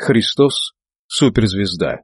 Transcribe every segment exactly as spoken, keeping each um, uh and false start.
Христос — суперзвезда.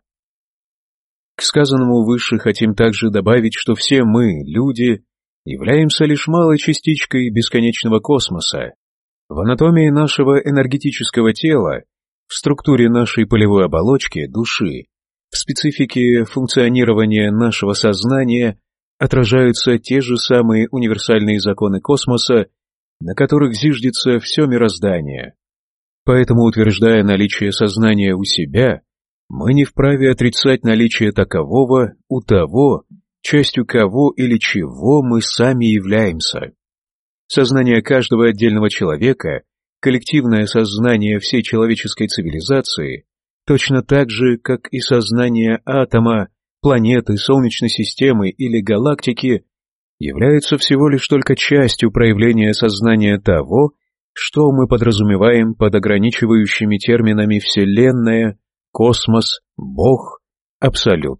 К сказанному выше хотим также добавить, что все мы, люди, являемся лишь малой частичкой бесконечного космоса. В анатомии нашего энергетического тела, в структуре нашей полевой оболочки, души, в специфике функционирования нашего сознания отражаются те же самые универсальные законы космоса, на которых зиждется все мироздание. Поэтому, утверждая наличие сознания у себя, мы не вправе отрицать наличие такового у того, частью кого или чего мы сами являемся. Сознание каждого отдельного человека, коллективное сознание всей человеческой цивилизации, точно так же, как и сознание атома, планеты, Солнечной системы или галактики, является всего лишь только частью проявления сознания того, что мы подразумеваем под ограничивающими терминами Вселенная, космос, Бог, Абсолют.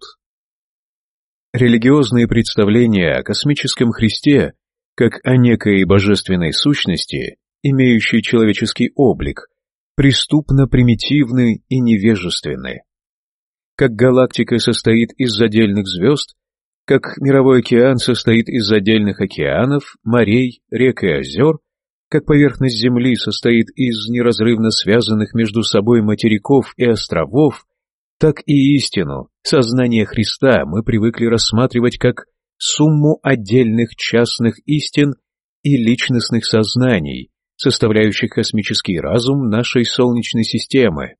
Религиозные представления о космическом Христе, как о некой божественной сущности, имеющей человеческий облик, преступно примитивны и невежественны. Как галактика состоит из отдельных звезд, как мировой океан состоит из отдельных океанов, морей, рек и озер, как поверхность Земли состоит из неразрывно связанных между собой материков и островов, так и истину, сознание Христа мы привыкли рассматривать как сумму отдельных частных истин и личностных сознаний, составляющих космический разум нашей Солнечной системы.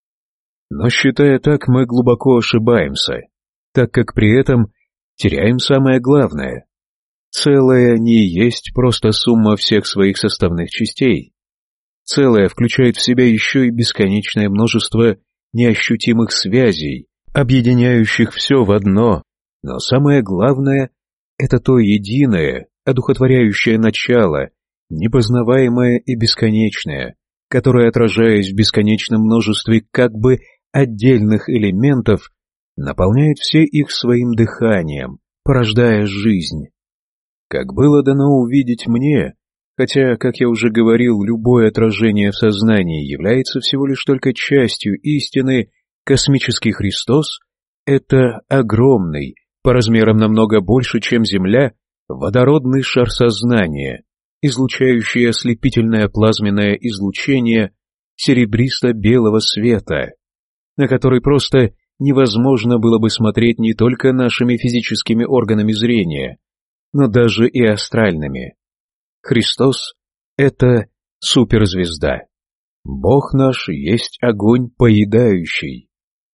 Но, считая так, мы глубоко ошибаемся, так как при этом теряем самое главное. Целое не есть просто сумма всех своих составных частей. Целое включает в себя еще и бесконечное множество неощутимых связей, объединяющих все в одно, но самое главное — это то единое, одухотворяющее начало, непознаваемое и бесконечное, которое, отражаясь в бесконечном множестве как бы отдельных элементов, наполняет все их своим дыханием, порождая жизнь. Как было дано увидеть мне, хотя, как я уже говорил, любое отражение в сознании является всего лишь только частью истины, космический Христос — это огромный, по размерам намного больше, чем Земля, водородный шар сознания, излучающий ослепительное плазменное излучение серебристо-белого света, на который просто невозможно было бы смотреть не только нашими физическими органами зрения, но даже и астральными. Христос — это суперзвезда. Бог наш есть огонь поедающий.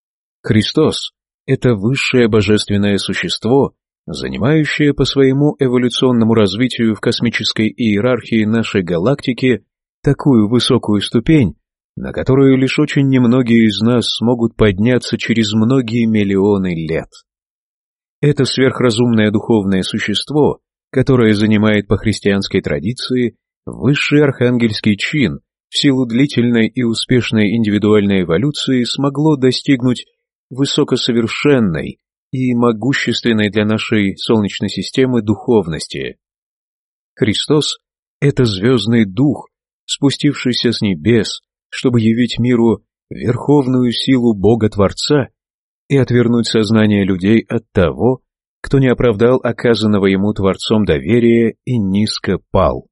Христос — это высшее божественное существо, занимающее по своему эволюционному развитию в космической иерархии нашей галактики такую высокую ступень, на которую лишь очень немногие из нас смогут подняться через многие миллионы лет. Это сверхразумное духовное существо, которое занимает по христианской традиции высший архангельский чин, в силу длительной и успешной индивидуальной эволюции смогло достигнуть высокосовершенной и могущественной для нашей Солнечной системы духовности. Христос — это звездный дух, спустившийся с небес, чтобы явить миру верховную силу Бога-Творца и отвернуть сознание людей от того, кто не оправдал оказанного ему Творцом доверия и низко пал.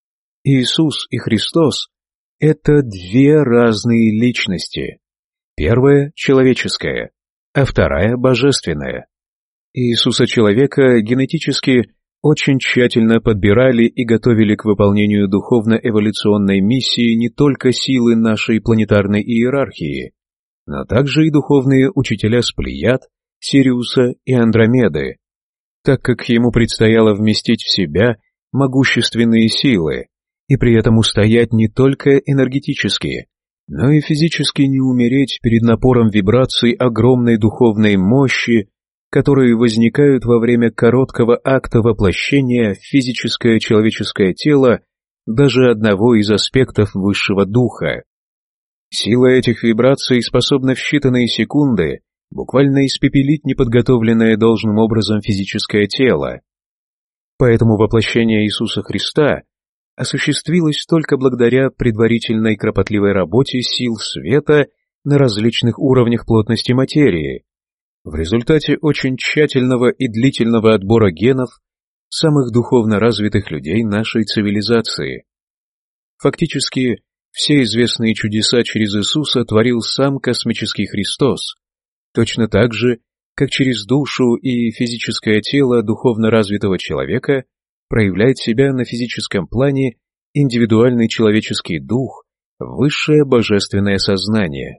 Иисус и Христос — это две разные личности. Первая — человеческая, а вторая — божественная. Иисуса-человека генетически очень тщательно подбирали и готовили к выполнению духовно-эволюционной миссии не только силы нашей планетарной иерархии, но также и духовные учителя с Плеяд, Сириуса и Андромеды, так как ему предстояло вместить в себя могущественные силы и при этом устоять не только энергетически, но и физически не умереть перед напором вибраций огромной духовной мощи, которые возникают во время короткого акта воплощения в физическое человеческое тело даже одного из аспектов высшего духа. Сила этих вибраций способна в считанные секунды буквально испепелить неподготовленное должным образом физическое тело. Поэтому воплощение Иисуса Христа осуществилось только благодаря предварительной кропотливой работе сил света на различных уровнях плотности материи, в результате очень тщательного и длительного отбора генов самых духовно развитых людей нашей цивилизации. Фактически, все известные чудеса через Иисуса творил сам космический Христос, точно так же, как через душу и физическое тело духовно развитого человека проявляет себя на физическом плане индивидуальный человеческий дух, высшее божественное сознание.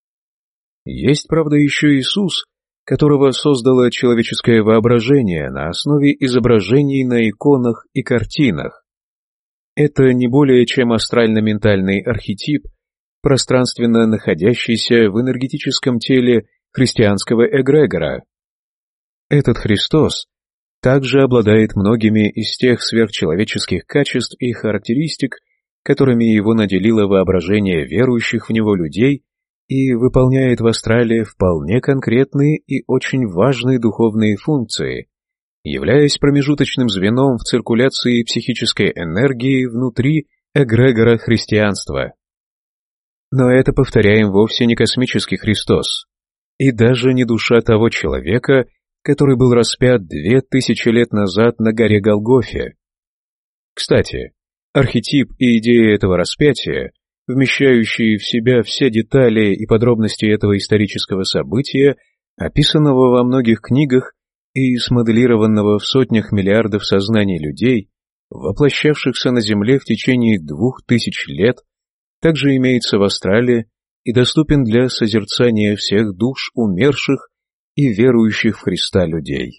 Есть, правда, еще Иисус, которого создало человеческое воображение на основе изображений на иконах и картинах. Это не более чем астрально-ментальный архетип, пространственно находящийся в энергетическом теле христианского эгрегора. Этот Христос также обладает многими из тех сверхчеловеческих качеств и характеристик, которыми его наделило воображение верующих в него людей, и выполняет в астрале вполне конкретные и очень важные духовные функции, являясь промежуточным звеном в циркуляции психической энергии внутри эгрегора христианства. Но это, повторяем, вовсе не космический Христос, и даже не душа того человека, который был распят две тысячи лет назад на горе Голгофе. Кстати, архетип и идея этого распятия, вмещающие в себя все детали и подробности этого исторического события, описанного во многих книгах и смоделированного в сотнях миллиардов сознаний людей, воплощавшихся на Земле в течение двух тысяч лет, также имеется в астрале и доступен для созерцания всех душ умерших и верующих в Христа людей.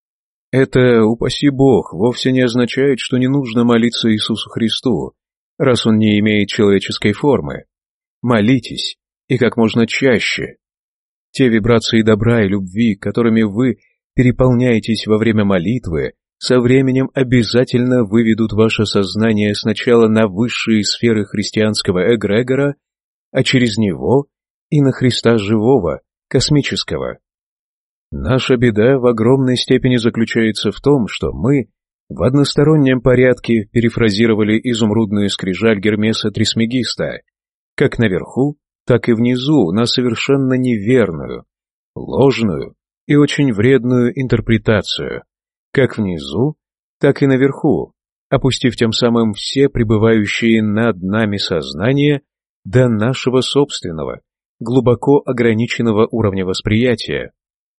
Это, упаси Бог, вовсе не означает, что не нужно молиться Иисусу Христу, раз Он не имеет человеческой формы. Молитесь, и как можно чаще. Те вибрации добра и любви, которыми вы переполняетесь во время молитвы, со временем обязательно выведут ваше сознание сначала на высшие сферы христианского эгрегора, а через него и на Христа живого, космического. Наша беда в огромной степени заключается в том, что мы в одностороннем порядке перефразировали изумрудную скрижаль Гермеса Трисмегиста, как наверху, так и внизу, на совершенно неверную, ложную и очень вредную интерпретацию, как внизу, так и наверху, опустив тем самым все пребывающие над нами сознания до нашего собственного, глубоко ограниченного уровня восприятия.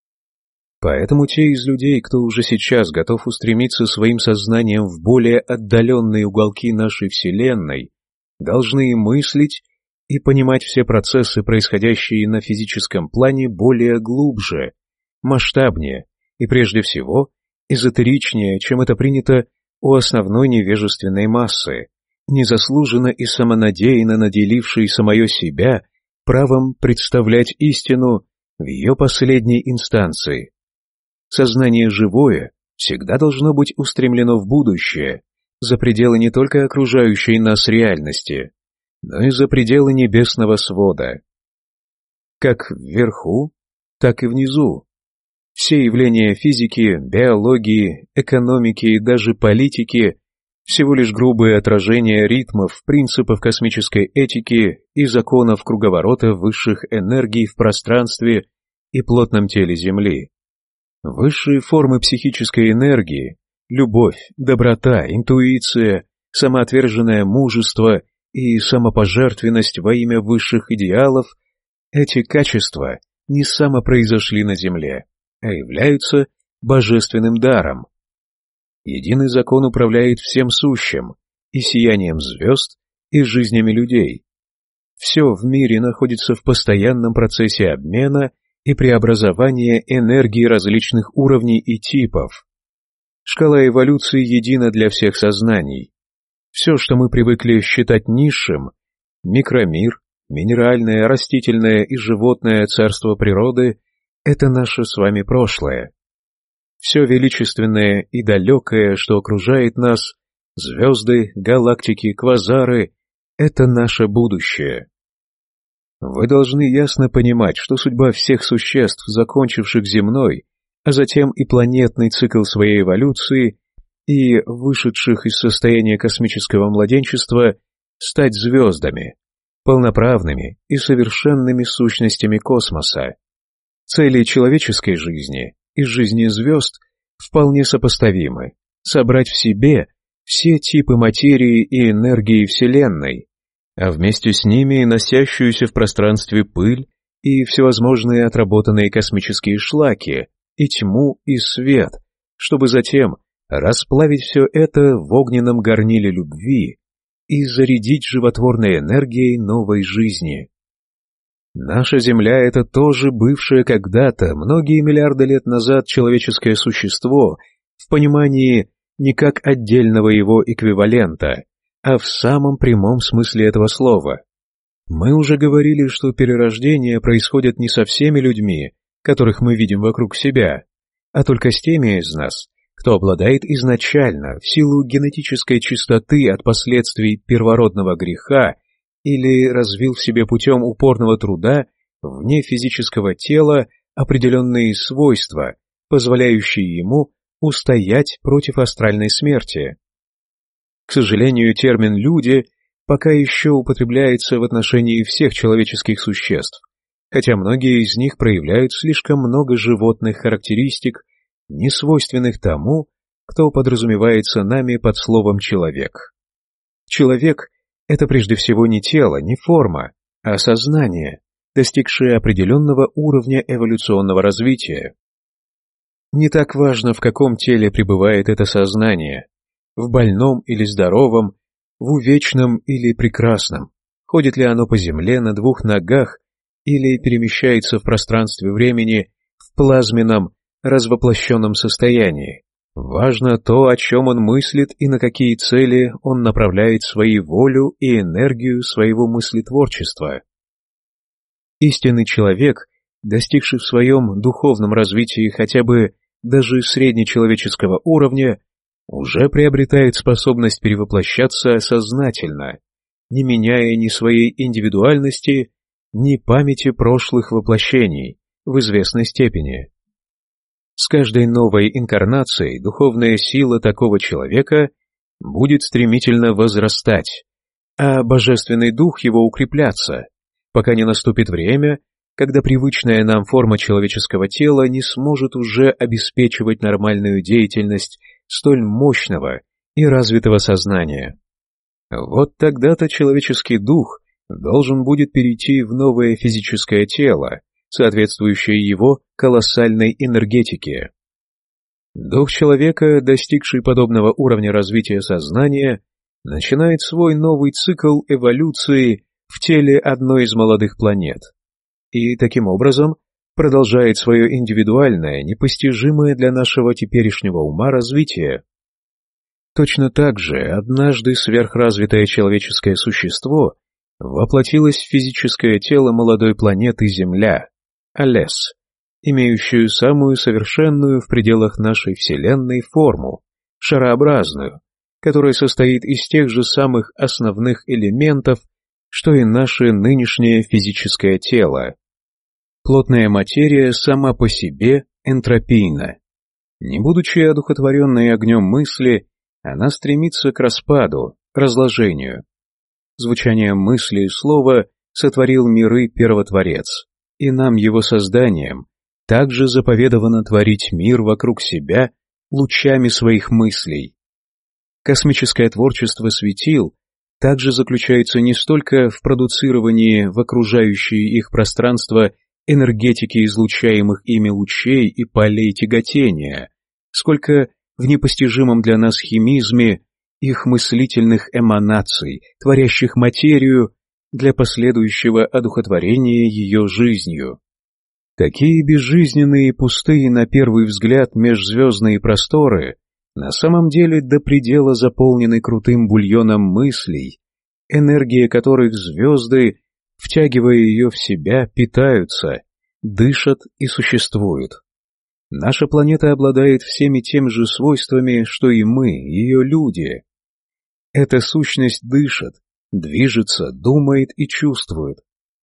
Поэтому те из людей, кто уже сейчас готов устремиться своим сознанием в более отдаленные уголки нашей Вселенной, должны мыслить и понимать все процессы, происходящие на физическом плане, более глубже, масштабнее и, прежде всего, эзотеричнее, чем это принято у основной невежественной массы, незаслуженно и самонадеянно наделившей самое себя правом представлять истину в ее последней инстанции. Сознание живое всегда должно быть устремлено в будущее, за пределы не только окружающей нас реальности, но и за пределы небесного свода. Как вверху, так и внизу. Все явления физики, биологии, экономики и даже политики – всего лишь грубые отражения ритмов, принципов космической этики и законов круговорота высших энергий в пространстве и плотном теле Земли. Высшие формы психической энергии – любовь, доброта, интуиция, самоотверженное мужество и самопожертвенность во имя высших идеалов – эти качества не самопроизошли на Земле, а являются божественным даром. Единый закон управляет всем сущим, и сиянием звезд, и жизнями людей. Все в мире находится в постоянном процессе обмена и преобразования энергии различных уровней и типов. Шкала эволюции едина для всех сознаний. Все, что мы привыкли считать низшим – микромир, минеральное, растительное и животное царство природы – это наше с вами прошлое. Все величественное и далекое, что окружает нас, звезды, галактики, квазары – это наше будущее. Вы должны ясно понимать, что судьба всех существ, закончивших земной, а затем и планетный цикл своей эволюции и вышедших из состояния космического младенчества, стать звездами, полноправными и совершенными сущностями космоса. Цели человеческой жизни и жизни звезд вполне сопоставимы: собрать в себе все типы материи и энергии Вселенной, а вместе с ними носящуюся в пространстве пыль и всевозможные отработанные космические шлаки, и тьму, и свет, чтобы затем расплавить все это в огненном горниле любви и зарядить животворной энергией новой жизни. Наша Земля — это тоже бывшее когда-то, многие миллиарды лет назад, человеческое существо в понимании не как отдельного его эквивалента, а в самом прямом смысле этого слова. Мы уже говорили, что перерождение происходит не со всеми людьми, которых мы видим вокруг себя, а только с теми из нас, кто обладает изначально, в силу генетической чистоты от последствий первородного греха, или развил в себе путем упорного труда вне физического тела определенные свойства, позволяющие ему устоять против астральной смерти. К сожалению, термин «люди» пока еще употребляется в отношении всех человеческих существ, хотя многие из них проявляют слишком много животных характеристик, не свойственных тому, кто подразумевается нами под словом «человек». Человек — это прежде всего не тело, не форма, а сознание, достигшее определенного уровня эволюционного развития. Не так важно, в каком теле пребывает это сознание, в больном или здоровом, в увечном или прекрасном, ходит ли оно по земле на двух ногах или перемещается в пространстве времени в плазменном, развоплощенном состоянии. Важно то, о чем он мыслит и на какие цели он направляет свою волю и энергию своего мыслетворчества. Истинный человек, достигший в своем духовном развитии хотя бы даже среднечеловеческого уровня, уже приобретает способность перевоплощаться сознательно, не меняя ни своей индивидуальности, ни памяти прошлых воплощений в известной степени. С каждой новой инкарнацией духовная сила такого человека будет стремительно возрастать, а божественный дух его укрепляться, пока не наступит время, когда привычная нам форма человеческого тела не сможет уже обеспечивать нормальную деятельность столь мощного и развитого сознания. Вот тогда-то человеческий дух должен будет перейти в новое физическое тело, соответствующее его колоссальной энергетике. Дух человека, достигший подобного уровня развития сознания, начинает свой новый цикл эволюции в теле одной из молодых планет и, таким образом, продолжает свое индивидуальное, непостижимое для нашего теперешнего ума развитие. Точно так же однажды сверхразвитое человеческое существо воплотилось в физическое тело молодой планеты Земля, Алес, имеющую самую совершенную в пределах нашей Вселенной форму, шарообразную, которая состоит из тех же самых основных элементов, что и наше нынешнее физическое тело. Плотная материя сама по себе энтропийна. Не будучи одухотворенной огнем мысли, она стремится к распаду, разложению. Звучанием мысли и слова сотворил миры Первотворец, и нам, его созданием, также заповедовано творить мир вокруг себя лучами своих мыслей. Космическое творчество светил также заключается не столько в продуцировании в окружающее их пространство энергетики излучаемых ими лучей и полей тяготения, сколько в непостижимом для нас химизме их мыслительных эманаций, творящих материю для последующего одухотворения ее жизнью. Такие безжизненные и пустые на первый взгляд межзвездные просторы на самом деле до предела заполнены крутым бульоном мыслей, энергия которых звезды, втягивая ее в себя, питаются, дышат и существуют. Наша планета обладает всеми теми же свойствами, что и мы, ее люди. Эта сущность дышит, движется, думает и чувствует.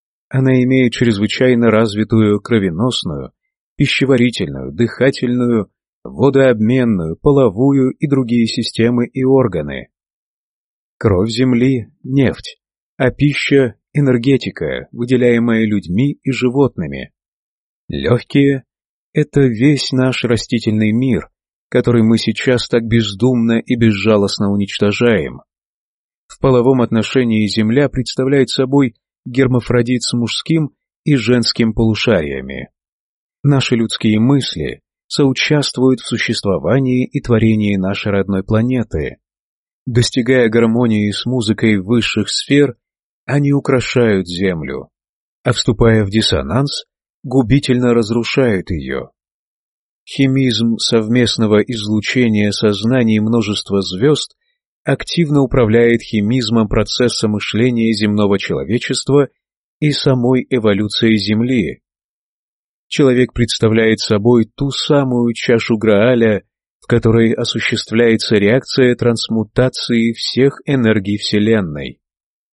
Она имеет чрезвычайно развитую кровеносную, пищеварительную, дыхательную, водообменную, половую и другие системы и органы. Кровь Земли — нефть, а пища энергетика, выделяемая людьми и животными. Легкие — это весь наш растительный мир, который мы сейчас так бездумно и безжалостно уничтожаем. В половом отношении Земля представляет собой гермафродит с мужским и женским полушариями. Наши людские мысли соучаствуют в существовании и творении нашей родной планеты. Достигая гармонии с музыкой высших сфер, они украшают Землю, а вступая в диссонанс, губительно разрушают ее. Химизм совместного излучения сознаний множества звезд активно управляет химизмом процесса мышления земного человечества и самой эволюцией Земли. Человек представляет собой ту самую чашу Грааля, в которой осуществляется реакция трансмутации всех энергий Вселенной.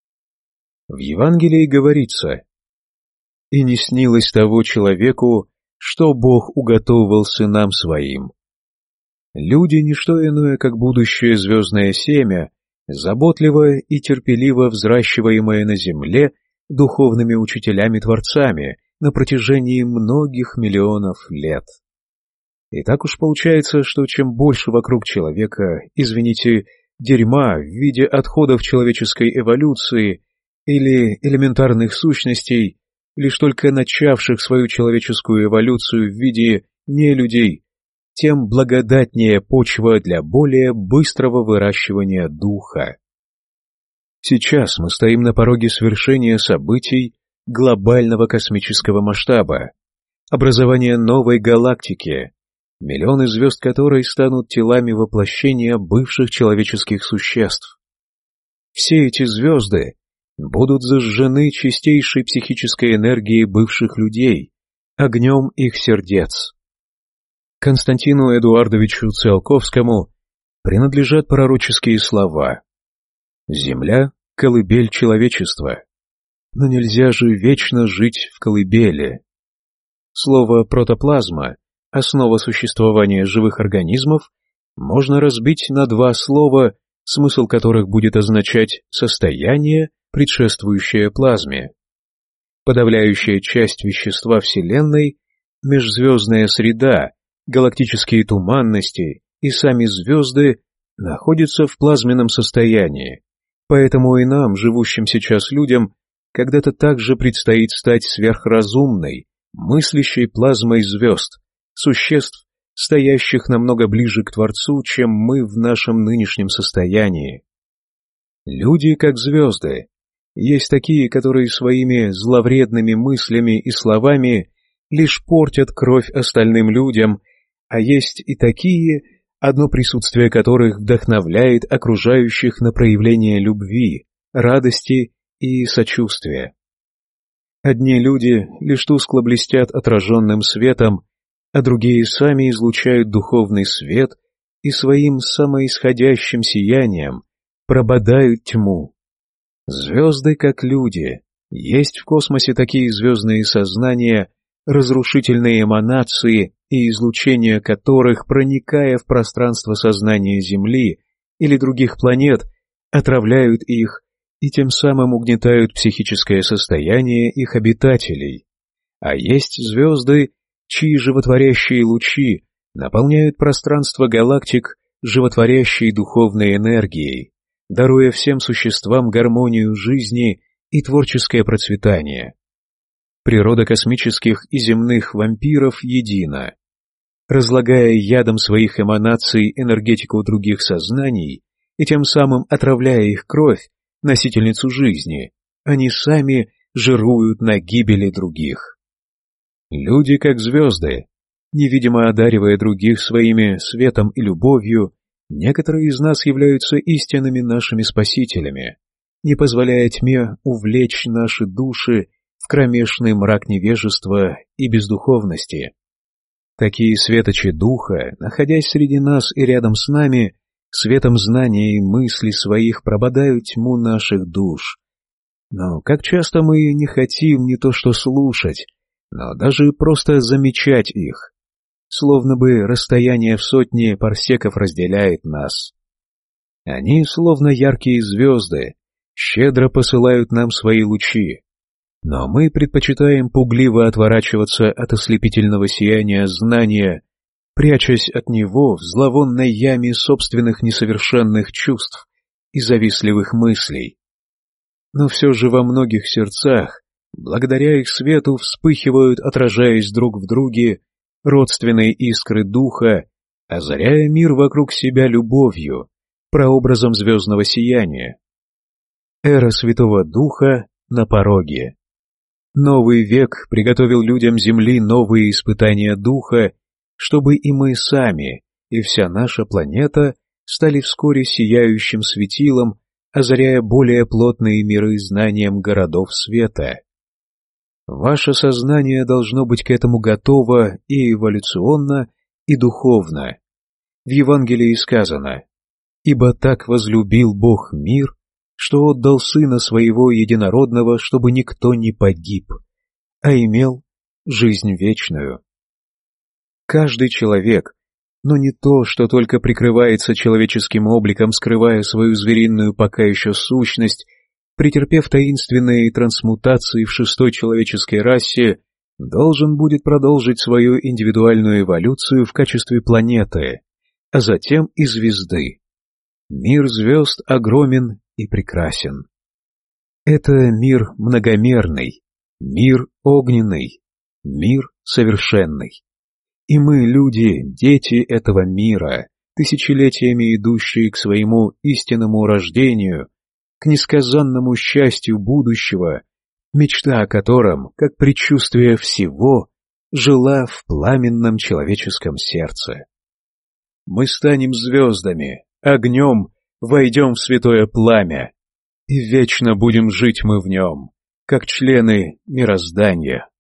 В Евангелии говорится: «И не снилось того человеку, что Бог уготовил сынам своим». Люди — не что иное, как будущее звездное семя, заботливо и терпеливо взращиваемое на земле духовными учителями-творцами на протяжении многих миллионов лет. И так уж получается, что чем больше вокруг человека, извините, дерьма в виде отходов человеческой эволюции или элементарных сущностей, лишь только начавших свою человеческую эволюцию в виде нелюдей, тем благодатнее почва для более быстрого выращивания духа. Сейчас мы стоим на пороге свершения событий глобального космического масштаба, образования новой галактики, миллионы звезд которой станут телами воплощения бывших человеческих существ. Все эти звезды будут зажжены чистейшей психической энергией бывших людей, огнем их сердец. Константину Эдуардовичу Циолковскому принадлежат пророческие слова: «Земля — колыбель человечества, но нельзя же вечно жить в колыбели». Слово «протоплазма», основа существования живых организмов, можно разбить на два слова, смысл которых будет означать «состояние, предшествующее плазме». Подавляющая часть вещества Вселенной — межзвездная среда, галактические туманности и сами звезды находятся в плазменном состоянии, поэтому и нам, живущим сейчас людям, когда-то также предстоит стать сверхразумной, мыслящей плазмой звезд, существ, стоящих намного ближе к Творцу, чем мы в нашем нынешнем состоянии. Люди, как звезды, есть такие, которые своими зловредными мыслями и словами лишь портят кровь остальным людям, а есть и такие, одно присутствие которых вдохновляет окружающих на проявление любви, радости и сочувствия. Одни люди лишь тускло блестят отраженным светом, а другие сами излучают духовный свет и своим самоисходящим сиянием прободают тьму. Звезды, как люди, есть в космосе такие звездные сознания, разрушительные эманации и излучения которых, проникая в пространство сознания Земли или других планет, отравляют их и тем самым угнетают психическое состояние их обитателей. А есть звезды, чьи животворящие лучи наполняют пространство галактик животворящей духовной энергией, даруя всем существам гармонию жизни и творческое процветание. Природа космических и земных вампиров едина. Разлагая ядом своих эманаций энергетику других сознаний и тем самым отравляя их кровь, носительницу жизни, они сами жируют на гибели других. Люди, как звезды, невидимо одаривая других своими светом и любовью, некоторые из нас являются истинными нашими спасителями, не позволяя тьме увлечь наши души в кромешный мрак невежества и бездуховности. Такие светочи духа, находясь среди нас и рядом с нами, светом знания и мыслей своих прободают тьму наших душ. Но как часто мы не хотим не то что слушать, но даже просто замечать их, словно бы расстояние в сотни парсеков разделяет нас. Они словно яркие звезды, щедро посылают нам свои лучи, но мы предпочитаем пугливо отворачиваться от ослепительного сияния знания, прячась от него в зловонной яме собственных несовершенных чувств и завистливых мыслей. Но все же во многих сердцах, благодаря их свету, вспыхивают, отражаясь друг в друге, родственные искры духа, озаряя мир вокруг себя любовью, прообразом звездного сияния. Эра Святого Духа на пороге. Новый век приготовил людям Земли новые испытания Духа, чтобы и мы сами, и вся наша планета стали вскоре сияющим светилом, озаряя более плотные миры знанием городов света. Ваше сознание должно быть к этому готово и эволюционно, и духовно. В Евангелии сказано: «Ибо так возлюбил Бог мир, что отдал Сына Своего Единородного, чтобы никто не погиб, а имел жизнь вечную». Каждый человек, но не то, что только прикрывается человеческим обликом, скрывая свою звериную пока еще сущность, претерпев таинственные трансмутации в шестой человеческой расе, должен будет продолжить свою индивидуальную эволюцию в качестве планеты, а затем и звезды. Мир звезд огромен и прекрасен. Это мир многомерный, мир огненный, мир совершенный. И мы, люди, дети этого мира, тысячелетиями идущие к своему истинному рождению, к несказанному счастью будущего, мечта о котором, как предчувствие всего, жила в пламенном человеческом сердце. Мы станем звездами, огнем войдем в святое пламя, и вечно будем жить мы в нем, как члены мироздания.